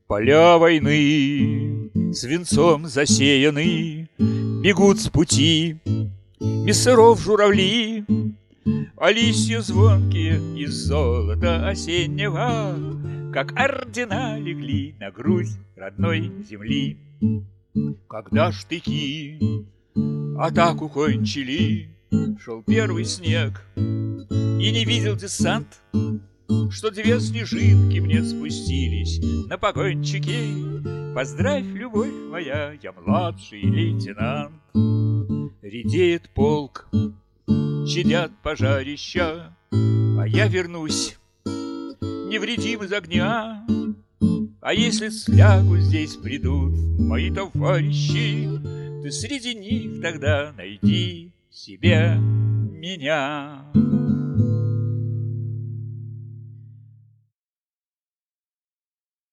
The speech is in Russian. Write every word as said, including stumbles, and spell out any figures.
Поля войны, свинцом засеяны, бегут с пути без сыров журавли, а листья звонкие из золота осеннего, как ордена, легли на грудь родной земли. Когда штыки атаку кончили, шел первый снег, и не видел десант, что две снежинки мне спустились на погончике. Поздравь, любовь моя, я младший лейтенант. Редеет полк, чадят пожарища, а я вернусь невредим из огня. А если слягу здесь придут мои товарищи, ты среди них тогда найди себе меня.